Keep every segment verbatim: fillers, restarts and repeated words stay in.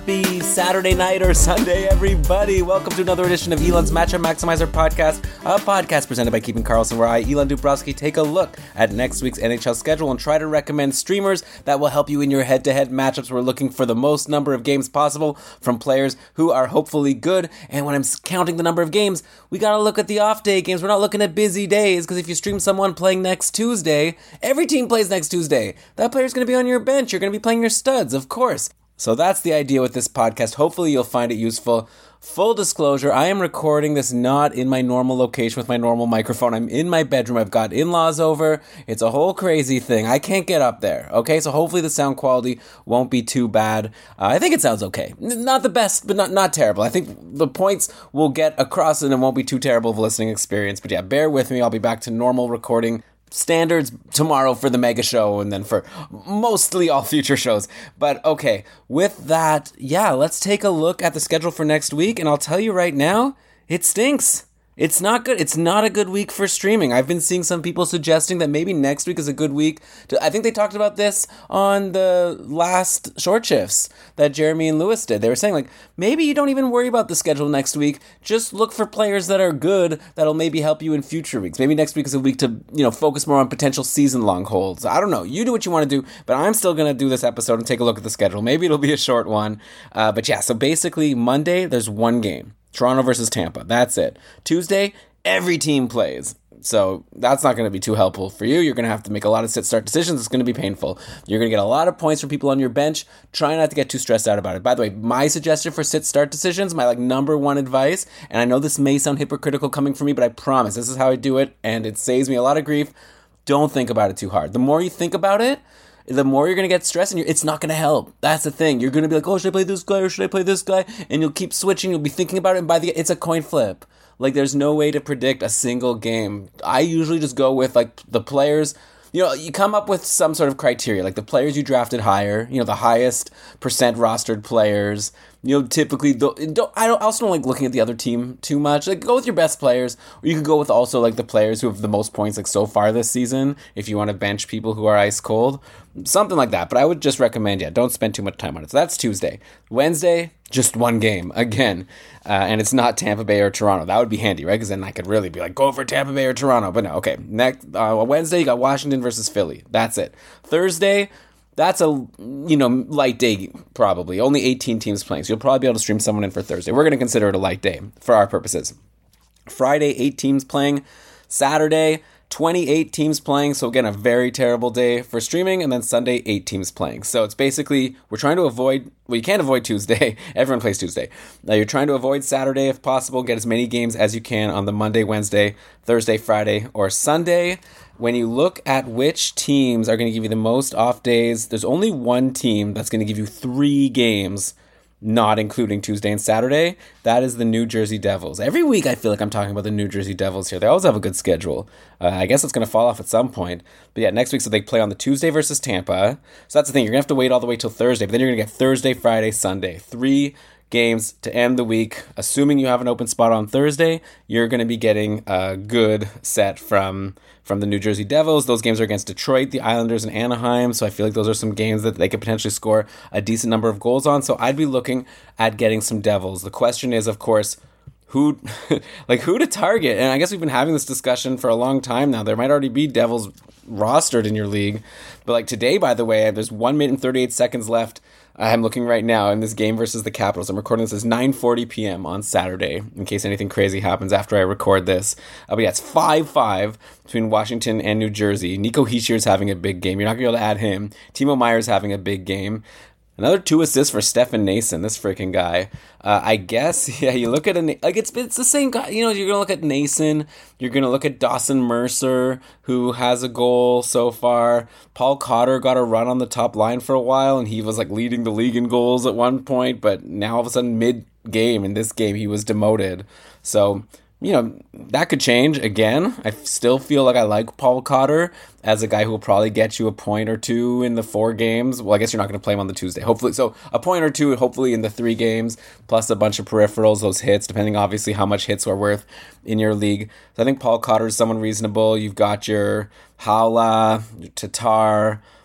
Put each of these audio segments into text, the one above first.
Happy Saturday night or Sunday, everybody. Welcome to another edition of Elon's Matchup Maximizer podcast, a podcast presented by Keeping Karlsson, where I, Elon Dubrowski, take a look at next week's N H L schedule and try to recommend streamers that will help you in your head-to-head matchups. We're looking for the most number of games possible from players who are hopefully good. And when I'm counting the number of games, we got to look at the off-day games. We're not looking at busy days, because if you stream someone playing next Tuesday, every team plays next Tuesday. That player's going to be on your bench. You're going to be playing your studs, of course. So that's the idea with this podcast. Hopefully you'll find it useful. Full disclosure, I am recording this not in my normal location with my normal microphone. I'm in my bedroom. I've got in-laws over. It's a whole crazy thing. I can't get up there, okay? So hopefully the sound quality won't be too bad. Uh, I think it sounds okay. N- not the best, but not, not terrible. I think the points will get across and it won't be too terrible of a listening experience. But yeah, bear with me. I'll be back to normal recording standards tomorrow for the mega show and then for mostly all future shows. But okay, with that, yeah, let's take a look at the schedule for next week. And I'll tell you right now, it stinks. It's not good. It's not a good week for streaming. I've been seeing some people suggesting that maybe next week is a good week. To, I think they talked about this on the last short shifts that Jeremy and Lewis did. They were saying, like, maybe you don't even worry about the schedule next week. Just look for players that are good that'll maybe help you in future weeks. Maybe next week is a week to, you know, focus more on potential season-long holds. I don't know. You do what you want to do, but I'm still going to do this episode and take a look at the schedule. Maybe it'll be a short one. Uh, but yeah, so basically Monday, there's one game. Toronto versus Tampa. That's it. Tuesday, every team plays. So that's not going to be too helpful for you. You're going to have to make a lot of sit-start decisions. It's going to be painful. You're going to get a lot of points from people on your bench. Try not to get too stressed out about it. By the way, my suggestion for sit-start decisions, my like number one advice, and I know this may sound hypocritical coming from me, but I promise this is how I do it, and it saves me a lot of grief. Don't think about it too hard. The more you think about it, the more you're going to get stressed, and you're, it's not going to help. That's the thing. You're going to be like, oh, should I play this guy or should I play this guy? And you'll keep switching. You'll be thinking about it, and by the it's a coin flip. Like, there's no way to predict a single game. I usually just go with, like, the players. You know, you come up with some sort of criteria, like the players you drafted higher, you know, the highest percent rostered players. You know, typically, don't, I don't, I also don't like looking at the other team too much. Like, go with your best players, or you could go with also, like, the players who have the most points, like, so far this season, if you want to bench people who are ice cold. Something like that. But I would just recommend, yeah, don't spend too much time on it. So that's Tuesday. Wednesday, just one game, again. Uh, and it's not Tampa Bay or Toronto. That would be handy, right? Because then I could really be like, go for Tampa Bay or Toronto. But no, okay. Next, uh, Wednesday, you got Washington versus Philly. That's it. Thursday, that's a, you know, light day, probably. Only eighteen teams playing, so you'll probably be able to stream someone in for Thursday. We're going to consider it a light day for our purposes. Friday, eight teams playing. Saturday, twenty-eight teams playing, so again, a very terrible day for streaming, and then Sunday, eight teams playing. So it's basically, we're trying to avoid, well, you can't avoid Tuesday. Everyone plays Tuesday. Now, you're trying to avoid Saturday if possible, get as many games as you can on the Monday, Wednesday, Thursday, Friday, or Sunday. When you look at which teams are going to give you the most off days, there's only one team that's going to give you three games, not including Tuesday and Saturday. That is the New Jersey Devils. Every week I feel like I'm talking about the New Jersey Devils here. They always have a good schedule. Uh, I guess it's going to fall off at some point. But yeah, next week, so they play on the Tuesday versus Tampa. So that's the thing. You're going to have to wait all the way till Thursday. But then you're going to get Thursday, Friday, Sunday. Three games to end the week. Assuming you have an open spot on Thursday, you're going to be getting a good set from from the New Jersey Devils. Those games are against Detroit, the Islanders, and Anaheim, so I feel like those are some games that they could potentially score a decent number of goals on, so I'd be looking at getting some Devils. The question is, of course, who like who to target, and I guess we've been having this discussion for a long time now. There might already be Devils rostered in your league, but like today, by the way, there's one minute and thirty-eight seconds left. I'm looking right now in this game versus the Capitals. I'm recording this at nine forty p.m. on Saturday, in case anything crazy happens after I record this. Uh, but yeah, it's five five between Washington and New Jersey. Nico Hischier's having a big game. You're not going to be able to add him. Timo Meier's having a big game. Another two assists for Stefan Noesen, this freaking guy. Uh, I guess, yeah, you look at, a, like, it's it's the same guy. You know, you're going to look at Noesen. You're going to look at Dawson Mercer, who has a goal so far. Paul Cotter got a run on the top line for a while, and he was, like, leading the league in goals at one point. But now, all of a sudden, mid-game, in this game, he was demoted. So, you know, that could change again. I still feel like I like Paul Cotter as a guy who will probably get you a point or two in the four games. Well, I guess you're not going to play him on the Tuesday. Hopefully, so a point or two, hopefully in the three games, plus a bunch of peripherals, those hits, depending obviously how much hits are worth in your league. So I think Paul Cotter is someone reasonable. You've got your Haula, your Tatar,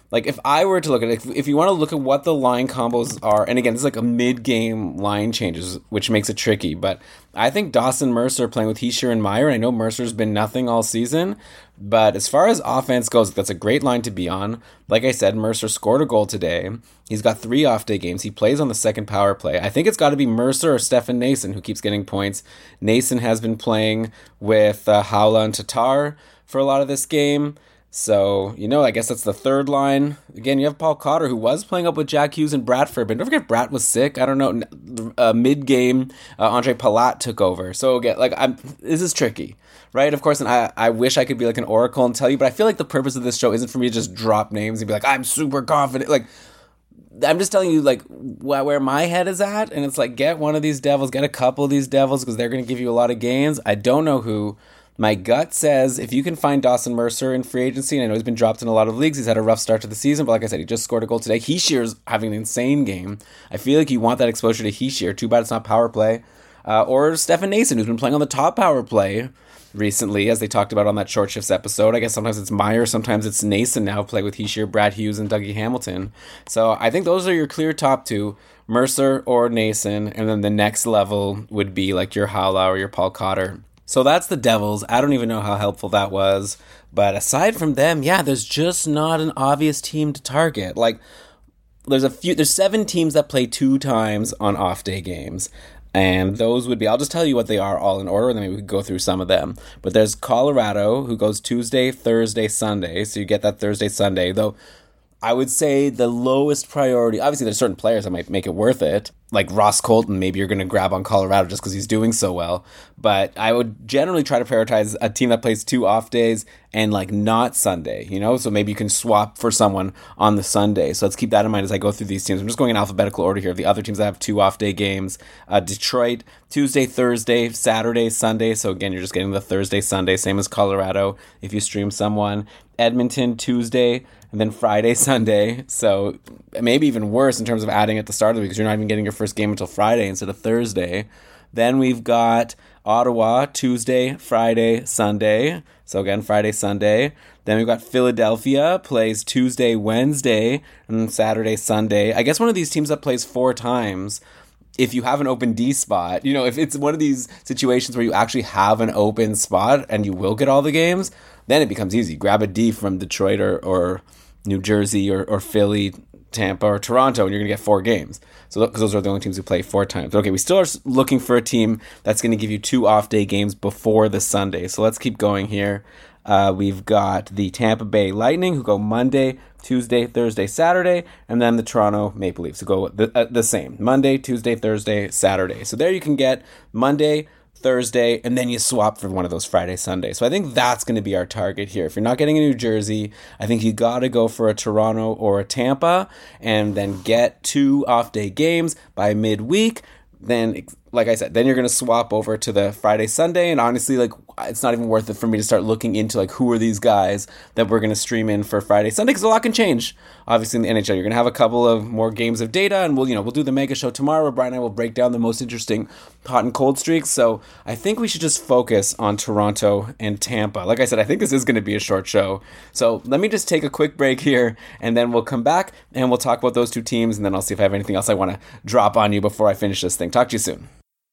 like, if I were to look at it, if, if you want to look at what the line combos are, and again, this is like a mid-game line changes, which makes it tricky, but I think Dawson Mercer playing with Hischier and Meyer, and I know Mercer's been nothing all season, but as far as offense goes, that's a great line to be on. Like I said, Mercer scored a goal today. He's got three off-day games. He plays on the second power play. I think it's got to be Mercer or Stefan Noesen who keeps getting points. Noesen has been playing with uh, Haula and Tatar for a lot of this game. So, you know, I guess that's the third line. Again, you have Paul Cotter, who was playing up with Jack Hughes and Bradford, but don't forget Brat was sick. I don't know. Uh, mid-game, uh, Andre Palat took over. So, again, like, I'm, this is tricky, right? Of course, and I, I wish I could be like an oracle and tell you, but I feel like the purpose of this show isn't for me to just drop names and be like, I'm super confident. Like, I'm just telling you, like, wh- where my head is at, and it's like, get one of these Devils, get a couple of these Devils, because they're going to give you a lot of gains. I don't know who. My gut says if you can find Dawson Mercer in free agency, and I know he's been dropped in a lot of leagues, he's had a rough start to the season, but like I said, he just scored a goal today. Hischier's having an insane game. I feel like you want that exposure to Hischier. Too bad it's not power play. Uh, or Stefan Noesen, who's been playing on the top power play recently, as they talked about on that Short Shifts episode. I guess sometimes it's Meyer, sometimes it's Noesen now, play with Hischier, Brad Hughes, and Dougie Hamilton. So I think those are your clear top two, Mercer or Noesen, and then the next level would be like your Haula or your Paul Cotter. So that's the Devils. I don't even know how helpful that was. But aside from them, yeah, there's just not an obvious team to target. Like, there's a few, there's seven teams that play two times on off-day games. And those would be, I'll just tell you what they are all in order, and then maybe we could go through some of them. But there's Colorado, who goes Tuesday, Thursday, Sunday. So you get that Thursday, Sunday. Though I would say the lowest priority, obviously there's certain players that might make it worth it. Like Ross Colton, maybe you're going to grab on Colorado just because he's doing so well. But I would generally try to prioritize a team that plays two off days and like not Sunday, you know? So maybe you can swap for someone on the Sunday. So let's keep that in mind as I go through these teams. I'm just going in alphabetical order here. The other teams that have two off day games, uh, Detroit, Tuesday, Thursday, Saturday, Sunday. So again, you're just getting the Thursday, Sunday, same as Colorado if you stream someone. Edmonton, Tuesday, and then Friday, Sunday. So maybe even worse in terms of adding at the start of the week because you're not even getting your first game until Friday instead of Thursday. Then we've got Ottawa, Tuesday, Friday, Sunday. So again, Friday, Sunday. Then we've got Philadelphia, plays Tuesday, Wednesday, and Saturday, Sunday. I guess one of these teams that plays four times, if you have an open D spot, you know, if it's one of these situations where you actually have an open spot and you will get all the games, then it becomes easy. Grab a D from Detroit or, or New Jersey or, or Philly, Tampa, or Toronto, and you're going to get four games. So because those are the only teams who play four times. Okay, we still are looking for a team that's going to give you two off-day games before the Sunday. So let's keep going here. Uh, we've got the Tampa Bay Lightning, who go Monday, Tuesday, Thursday, Saturday, and then the Toronto Maple Leafs, who go the, uh, the same. Monday, Tuesday, Thursday, Saturday. So there you can get Monday, Thursday, and then you swap for one of those Friday, Sunday. So I think that's going to be our target here. If you're not getting a New Jersey, I think you got to go for a Toronto or a Tampa and then get two off-day games by midweek. Then, like I said, then you're going to swap over to the Friday, Sunday, and honestly, like, it's not even worth it for me to start looking into, like, who are these guys that we're going to stream in for Friday, Sunday, because a lot can change, obviously, in the N H L. You're going to have a couple of more games of data, and we'll, you know, we'll do the mega show tomorrow where Brian and I will break down the most interesting hot and cold streaks, so I think we should just focus on Toronto and Tampa. Like I said, I think this is going to be a short show, so let me just take a quick break here, and then we'll come back, and we'll talk about those two teams, and then I'll see if I have anything else I want to drop on you before I finish this thing. Talk to you soon.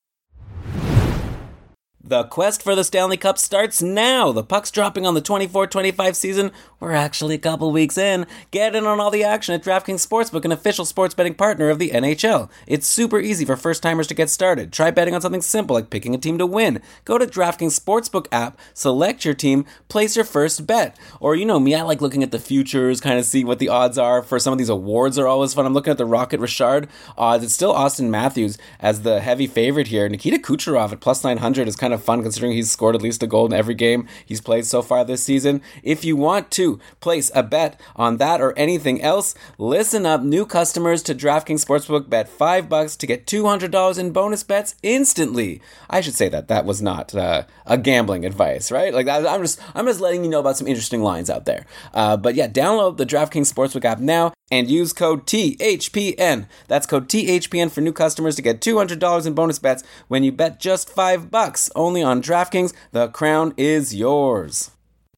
The quest for the Stanley Cup starts now. The puck's dropping on the twenty-four twenty-five season. We're actually a couple weeks in. Get in on all the action at DraftKings Sportsbook, an official sports betting partner of the N H L. It's super easy for first-timers to get started. Try betting on something simple like picking a team to win. Go to DraftKings Sportsbook app, select your team, place your first bet. Or, you know me, I like looking at the futures, kind of see what the odds are for some of these awards are always fun. I'm looking at the Rocket Richard odds. It's still Austin Matthews as the heavy favorite here. Nikita Kucherov at plus nine hundred is kind of fun considering he's scored at least a goal in every game he's played so far this season. If you want to place a bet on that or anything else, listen up. New customers to DraftKings Sportsbook bet five bucks to get two hundred dollars in bonus bets instantly. I should say that that was not uh, a gambling advice, right? Like that, I'm just I'm just letting you know about some interesting lines out there. Uh, but yeah, download the DraftKings Sportsbook app now and use code T H P N. That's code T H P N for new customers to get two hundred dollars in bonus bets when you bet just five bucks. Only on DraftKings. The crown is yours.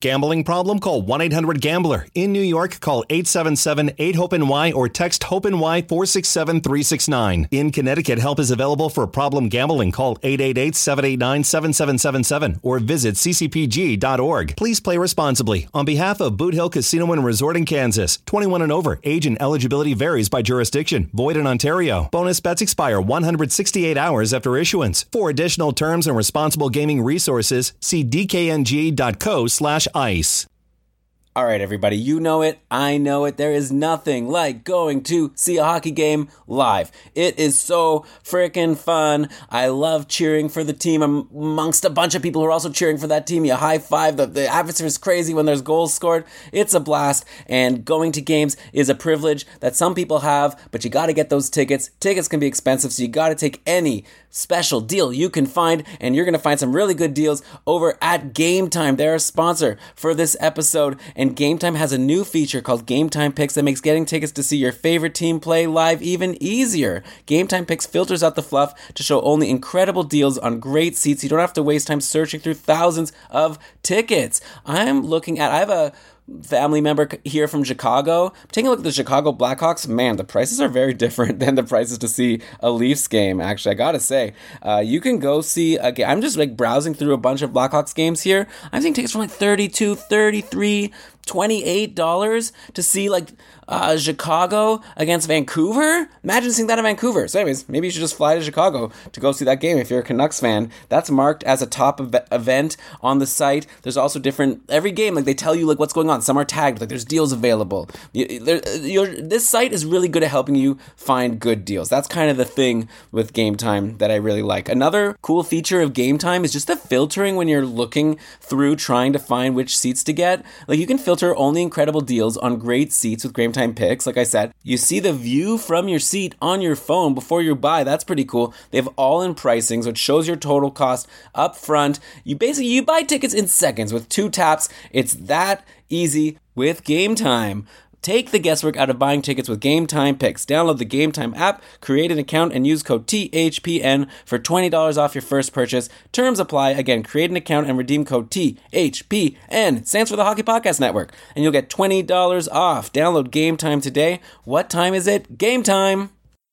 Gambling problem? Call one eight hundred gambler. In New York, call eight seven seven eight hope N Y or text HOPE-NY four six seven three six nine. In Connecticut, help is available for problem gambling. Call eight eight eight seven eight nine seven seven seven seven or visit c c p g dot org. Please play responsibly. On behalf of Boot Hill Casino and Resort in Kansas, twenty-one and over. Age and eligibility varies by jurisdiction. Void in Ontario. Bonus bets expire one hundred sixty-eight hours after issuance. For additional terms and responsible gaming resources, see d k n g dot co slash ice. All right, everybody, you know it. I know it. There is nothing like going to see a hockey game live. It is so freaking fun. I love cheering for the team amongst a bunch of people who are also cheering for that team. You high five. The, the atmosphere is crazy when there's goals scored. It's a blast. And going to games is a privilege that some people have, but you got to get those tickets. Tickets can be expensive, so you got to take any special deal you can find, and you're going to find some really good deals over at Game Time. They're a sponsor for this episode, and Game Time has a new feature called Game Time Picks that makes getting tickets to see your favorite team play live even easier. Game Time Picks filters out the fluff to show only incredible deals on great seats. You don't have to waste time searching through thousands of tickets. I'm looking at, I have a family member here from Chicago. Taking a look at the Chicago Blackhawks, man, the prices are very different than the prices to see a Leafs game, actually. I gotta say, uh, you can go see a game. I'm just like browsing through a bunch of Blackhawks games here. I'm seeing tickets from like thirty-two, thirty-three, twenty-eight dollars to see like uh, Chicago against Vancouver. Imagine seeing that in Vancouver. So anyways, maybe you should just fly to Chicago to go see that game if you're a Canucks fan. That's marked as a top ev- event on the site. There's also different, every game, like they tell you like what's going on. Some are tagged, like there's deals available. You, there, you're, this site is really good at helping you find good deals. That's kind of the thing with Game Time that I really like. Another cool feature of Game Time is just the filtering when you're looking through trying to find which seats to get. Like you can filter only incredible deals on great seats with Game Time Picks. Like I said, you see the view from your seat on your phone before you buy. That's pretty cool. They have all-in pricing, so it shows your total cost up front. You basically, you buy tickets in seconds with two taps. It's that easy with Game Time. Take the guesswork out of buying tickets with Game Time Picks. Download the Game Time app, create an account, and use code T H P N for twenty dollars off your first purchase. Terms apply. Again, create an account and redeem code T H P N. Stands for the Hockey Podcast Network. And you'll get twenty dollars off. Download Game Time today. What time is it? Game time!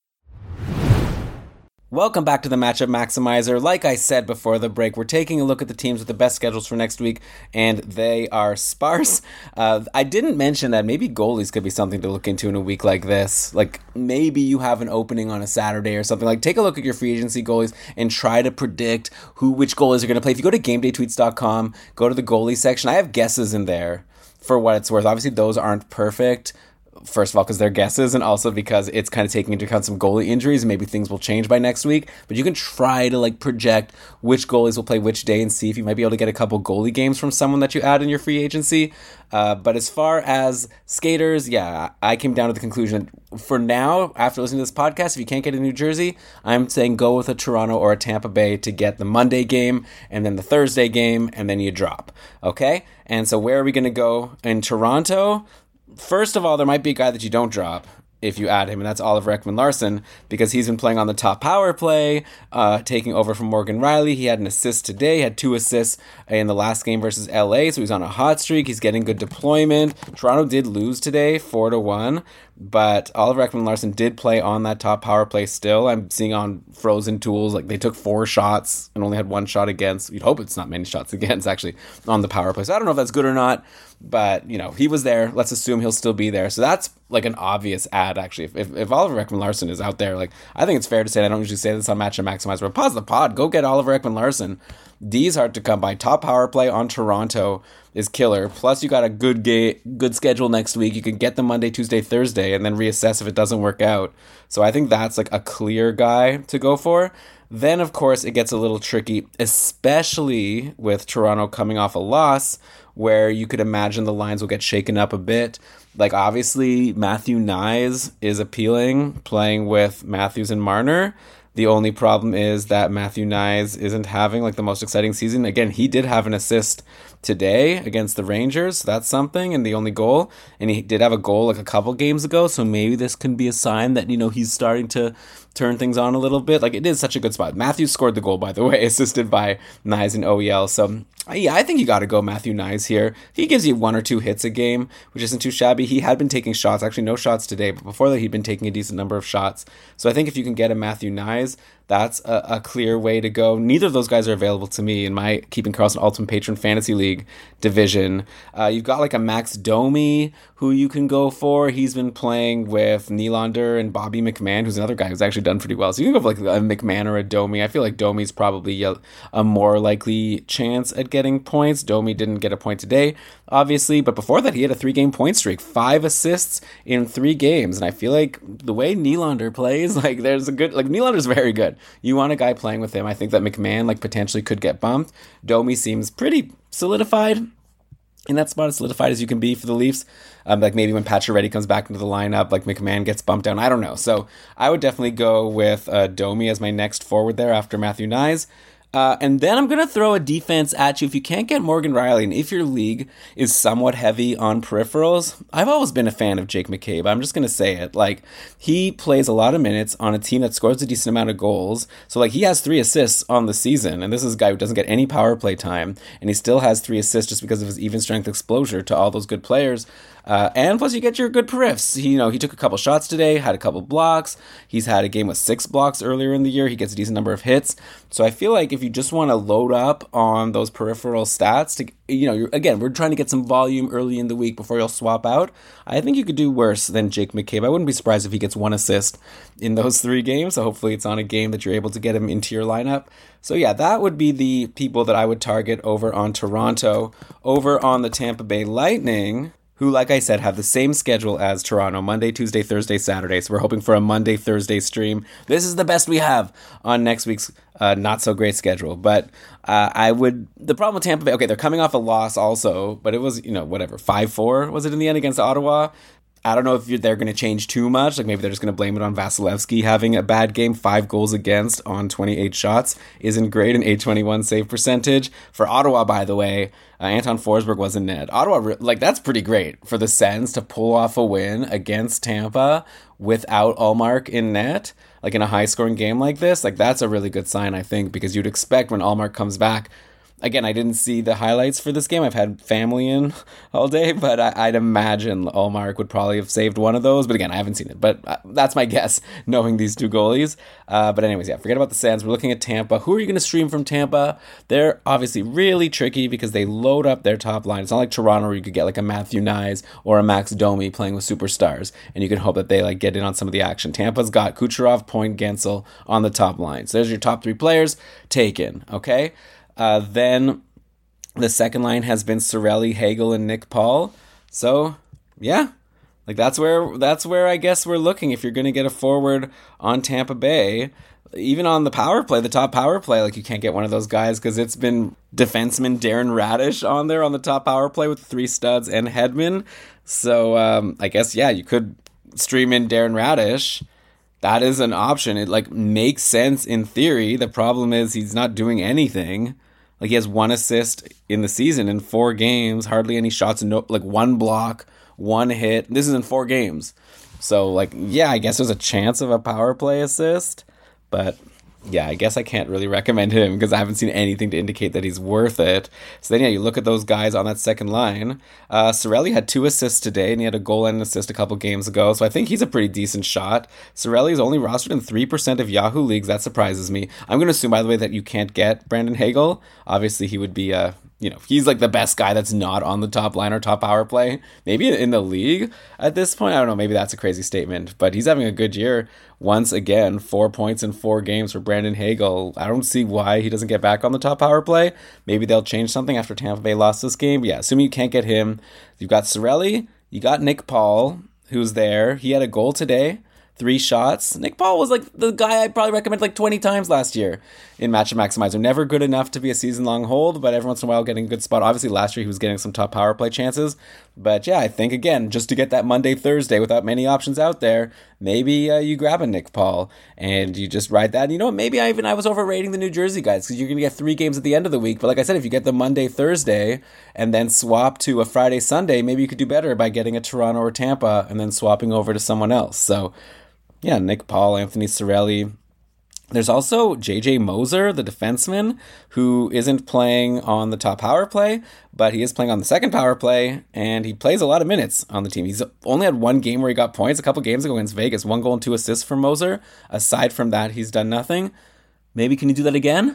Welcome back to the Matchup Maximizer. Like I said before the break, we're taking a look at the teams with the best schedules for next week, and they are sparse. Uh, I didn't mention that maybe goalies could be something to look into in a week like this. Like, maybe you have an opening on a Saturday or something. Like, take a look at your free agency goalies and try to predict who, which goalies are going to play. If you go to game day tweets dot com, go to the goalie section, I have guesses in there for what it's worth. Obviously, those aren't perfect. First of all, because they're guesses, and also because it's kind of taking into account some goalie injuries, and maybe things will change by next week. But you can try to like project which goalies will play which day and see if you might be able to get a couple goalie games from someone that you add in your free agency. Uh, but as far as skaters, yeah, I came down to the conclusion that for now, after listening to this podcast, if you can't get in New Jersey, I'm saying go with a Toronto or a Tampa Bay to get the Monday game and then the Thursday game, and then you drop. Okay? And so where are we going to go in Toronto? First of all, there might be a guy that you don't drop if you add him, and that's Oliver Ekman-Larsson, because he's been playing on the top power play, uh, taking over from Morgan Rielly. He had an assist today, had two assists in the last game versus L A, so he's on a hot streak. He's getting good deployment. Toronto did lose today, four to one, but Oliver Ekman-Larsson did play on that top power play still. I'm seeing on Frozen Tools, like they took four shots and only had one shot against. You'd hope it's not many shots against, actually, on the power play. So I don't know if that's good or not, but, you know, he was there. Let's assume he'll still be there. So that's like an obvious ad, actually. If, if, if Oliver Ekman-Larsson is out there, like, I think it's fair to say, I don't usually say this on Matchup Maximizer, but pause the pod, go get Oliver Ekman-Larsson. D's hard to come by. Top power play on Toronto is killer. Plus, you got a good ga- good schedule next week. You can get them Monday, Tuesday, Thursday, and then reassess if it doesn't work out. So I think that's like a clear guy to go for. Then, of course, it gets a little tricky, especially with Toronto coming off a loss, where you could imagine the lines will get shaken up a bit. Like, obviously, Matthew Knies is appealing, playing with Matthews and Marner. The only problem is that Matthew Knies isn't having, like, the most exciting season. Again, he did have an assist today against the Rangers. So that's something, and the only goal. And he did have a goal like a couple games ago, so maybe this can be a sign that, you know, he's starting to turn things on a little bit. Like, it is such a good spot. Matthews scored the goal, by the way, assisted by Knies and O E L. So, yeah, I think you got to go Matthew Knies here. He gives you one or two hits a game, which isn't too shabby. He had been taking shots, actually no shots today, but before that he'd been taking a decent number of shots. So I think if you can get a Matthew Knies, that's a, a clear way to go. Neither of those guys are available to me in my Keeping Karlsson Ultimate Patron Fantasy League division. Uh, you've got like a Max Domi who you can go for. He's been playing with Nylander and Bobby McMahon, who's another guy who's actually done pretty well. So you can go for like a McMahon or a Domi. I feel like Domi's probably a, a more likely chance at getting points. Domi didn't get a point today, obviously, but before that he had a three-game point streak, five assists in three games. And I feel like the way Nylander plays, like there's a good, like Nylander's very good. You want a guy playing with him. I think that McMahon like potentially could get bumped. Domi seems pretty solidified in that spot, as solidified as you can be for the Leafs. Um, like maybe when Pacioretty comes back into the lineup, like McMahon gets bumped down. I don't know. So I would definitely go with uh, Domi as my next forward there after Matthew Knies. Uh, and then I'm going to throw a defense at you. If you can't get Morgan Rielly, and if your league is somewhat heavy on peripherals, I've always been a fan of Jake McCabe. I'm just going to say it. Like, he plays a lot of minutes on a team that scores a decent amount of goals. So, like, he has three assists on the season, and this is a guy who doesn't get any power play time, and he still has three assists just because of his even strength exposure to all those good players. Uh, and plus you get your good periffs. He, you know, he took a couple shots today, had a couple blocks. He's had a game with six blocks earlier in the year. He gets a decent number of hits. So I feel like if you just want to load up on those peripheral stats to, you know, you're, again, we're trying to get some volume early in the week before you'll swap out. I think you could do worse than Jake McCabe. I wouldn't be surprised if he gets one assist in those three games. So hopefully it's on a game that you're able to get him into your lineup. So yeah, that would be the people that I would target over on Toronto. Over on the Tampa Bay Lightning, who, like I said, have the same schedule as Toronto, Monday, Tuesday, Thursday, Saturday. So we're hoping for a Monday, Thursday stream. This is the best we have on next week's uh, not-so-great schedule. But uh, I would... The problem with Tampa Bay... Okay, they're coming off a loss also, but it was, you know, whatever, five four, was it in the end against Ottawa? I don't know if you're, they're going to change too much. Like, maybe they're just going to blame it on Vasilevsky having a bad game. Five goals against on twenty-eight shots isn't great. An eight twenty-one save percentage. For Ottawa, by the way, uh, Anton Forsberg was in net. Ottawa, like, that's pretty great for the Sens to pull off a win against Tampa without Ullmark in net, like in a high-scoring game like this. Like, that's a really good sign, I think, because you'd expect when Ullmark comes back. Again, I didn't see the highlights for this game. I've had family in all day, but I, I'd imagine Ullmark would probably have saved one of those. But again, I haven't seen it. But uh, that's my guess, knowing these two goalies. Uh, but anyways, yeah, forget about the Sens. We're looking at Tampa. Who are you going to stream from Tampa? They're obviously really tricky because they load up their top line. It's not like Toronto where you could get like a Matthew Knies or a Max Domi playing with superstars, and you can hope that they like get in on some of the action. Tampa's got Kucherov, Point, Gensel on the top line. So there's your top three players taken, okay? Uh, then the second line has been Cirelli, Hagel, and Nick Paul. So, yeah, like that's where that's where I guess we're looking. If you're going to get a forward on Tampa Bay, even on the power play, the top power play, like you can't get one of those guys because it's been defenseman Darren Radish on there on the top power play with three studs and Hedman. So um, I guess, yeah, you could stream in Darren Radish. That is an option. It like makes sense in theory. The problem is he's not doing anything. Like he has one assist in the season in four games, hardly any shots, no, like one block, one hit. This is in four games. So like, yeah, I guess there's a chance of a power play assist, but yeah, I guess I can't really recommend him because I haven't seen anything to indicate that he's worth it. So then, yeah, you look at those guys on that second line. Uh, Cirelli had two assists today, and he had a goal and an assist a couple games ago, so I think he's a pretty decent shot. Cirelli is only rostered in three percent of Yahoo leagues. That surprises me. I'm going to assume, by the way, that you can't get Brandon Hagel. Obviously, he would be... Uh, You know, he's like the best guy that's not on the top line or top power play. Maybe in the league at this point. I don't know. Maybe that's a crazy statement. But he's having a good year. Once again, four points in four games for Brandon Hagel. I don't see why he doesn't get back on the top power play. Maybe they'll change something after Tampa Bay lost this game. But yeah, assuming you can't get him. You've got Cirelli. You got Nick Paul, who's there. He had a goal today. Three shots. Nick Paul was like the guy I'd probably recommend like twenty times last year in Matchup Maximizer. Never good enough to be a season-long hold, but every once in a while getting a good spot. Obviously, last year he was getting some top power play chances. But yeah, I think, again, just to get that Monday, Thursday without many options out there, maybe uh, you grab a Nick Paul and you just ride that. And you know what? Maybe I even I was overrating the New Jersey guys because you're going to get three games at the end of the week. But like I said, if you get the Monday, Thursday, and then swap to a Friday, Sunday, maybe you could do better by getting a Toronto or Tampa and then swapping over to someone else. So yeah, Nick Paul, Anthony Cirelli. There's also J J Moser, the defenseman, who isn't playing on the top power play, but he is playing on the second power play, and he plays a lot of minutes on the team. He's only had one game where he got points a couple games ago against Vegas. One goal and two assists for Moser. Aside from that, he's done nothing. Maybe can he do that again?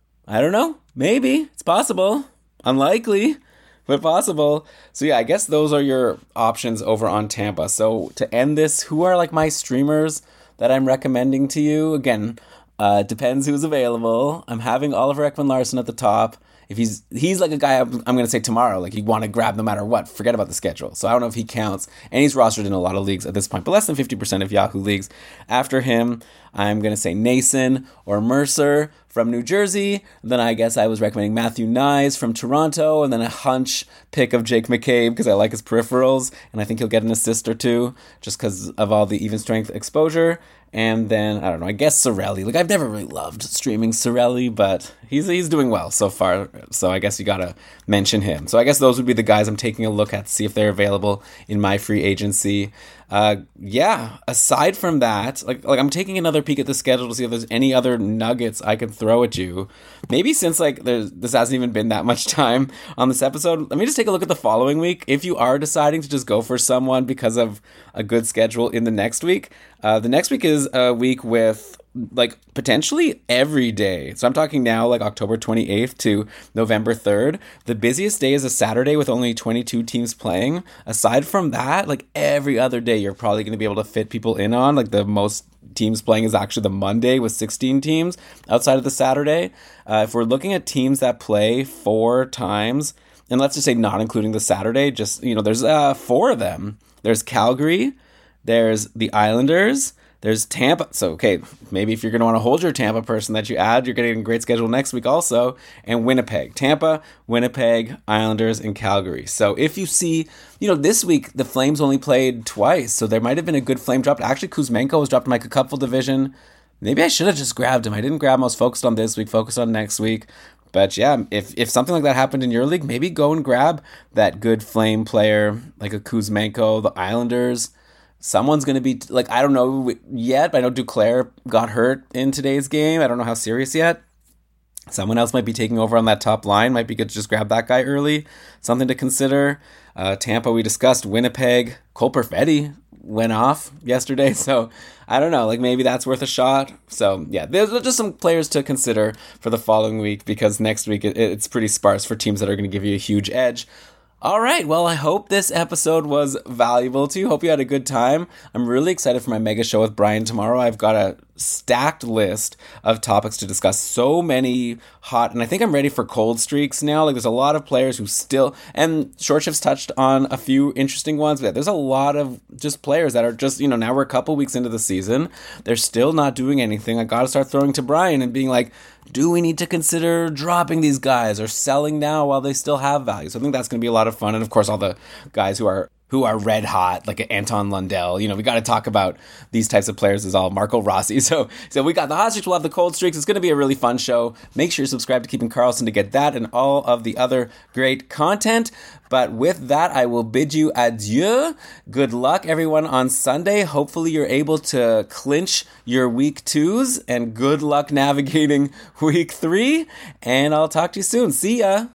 I don't know. Maybe. It's possible. Unlikely, but possible. So yeah, I guess those are your options over on Tampa. So to end this, who are like my streamers that I'm recommending to you? Again, Uh, depends who's available. I'm having Oliver Ekman-Larsson at the top. If he's he's like a guy I'm, I'm going to say tomorrow, like you want to grab no matter what. Forget about the schedule. So I don't know if he counts. And he's rostered in a lot of leagues at this point, but less than fifty percent of Yahoo leagues. After him, I'm going to say Nason or Mercer from New Jersey. Then I guess I was recommending Matthew Nyes from Toronto, and then a hunch pick of Jake McCabe because I like his peripherals, and I think he'll get an assist or two just because of all the even strength exposure. And then, I don't know, I guess Cirelli. Like, I've never really loved streaming Cirelli, but he's he's doing well so far, so I guess you gotta mention him. So I guess those would be the guys I'm taking a look at to see if they're available in my free agency. Uh, yeah, aside from that, like like I'm taking another peek at the schedule to see if there's any other nuggets I can throw at you. Maybe since like there's this hasn't even been that much time on this episode, let me just take a look at the following week. If you are deciding to just go for someone because of a good schedule in the next week, uh, the next week is a week with like potentially every day. So I'm talking now like October twenty-eighth to November third. The busiest day is a Saturday with only twenty-two teams playing. Aside from that, like every other day you're probably going to be able to fit people in on. Like the most teams playing is actually the Monday with sixteen teams outside of the Saturday. Uh, if we're looking at teams that play four times, and let's just say not including the Saturday, just, you know, there's uh, four of them. There's Calgary, there's the Islanders, there's Tampa. So, okay, maybe if you're going to want to hold your Tampa person that you add, you're getting a great schedule next week also. And Winnipeg. Tampa, Winnipeg, Islanders, and Calgary. So if you see, you know, this week the Flames only played twice. So there might have been a good Flame drop. Actually, Kuzmenko was dropped in my couple division. Maybe I should have just grabbed him. I didn't grab him. I was focused on this week, focused on next week. But yeah, if, if something like that happened in your league, maybe go and grab that good Flame player like a Kuzmenko, the Islanders. Someone's going to be, like, I don't know yet, but I know Duclair got hurt in today's game. I don't know how serious yet. Someone else might be taking over on that top line. Might be good to just grab that guy early. Something to consider. Uh, Tampa, we discussed. Winnipeg, Cole Perfetti went off yesterday. So, I don't know. Like, maybe that's worth a shot. So, yeah, there's just some players to consider for the following week because next week it, it's pretty sparse for teams that are going to give you a huge edge. All right, well, I hope this episode was valuable to you. Hope you had a good time. I'm really excited for my mega show with Brian tomorrow. I've got a stacked list of topics to discuss. So many hot, and I think I'm ready for cold streaks now. Like, there's a lot of players who still, and Short Shift's touched on a few interesting ones, but there's a lot of just players that are just, you know, now we're a couple weeks into the season. They're still not doing anything. I got to start throwing to Brian and being like, do we need to consider dropping these guys or selling now while they still have value? So I think that's going to be a lot of fun. And of course, all the guys who are who are red hot, like Anton Lundell. You know, we got to talk about these types of players as all Marco Rossi. So, so we got the hot streaks, we'll have the cold streaks. It's going to be a really fun show. Make sure you subscribe to Keeping Karlsson to get that and all of the other great content. But with that, I will bid you adieu. Good luck, everyone, on Sunday. Hopefully you're able to clinch your week twos, and good luck navigating week three. And I'll talk to you soon. See ya.